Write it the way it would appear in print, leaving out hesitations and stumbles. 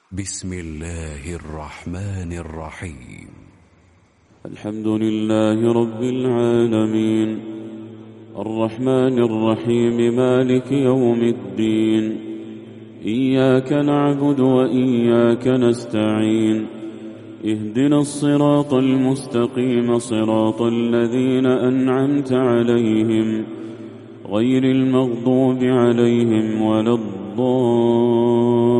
بسم الله الرحمن الرحيم. الحمد لله رب العالمين الرحمن الرحيم مالك يوم الدين. إياك نعبد وإياك نستعين. اهدنا الصراط المستقيم صراط الذين أنعمت عليهم غير المغضوب عليهم ولا الضالين.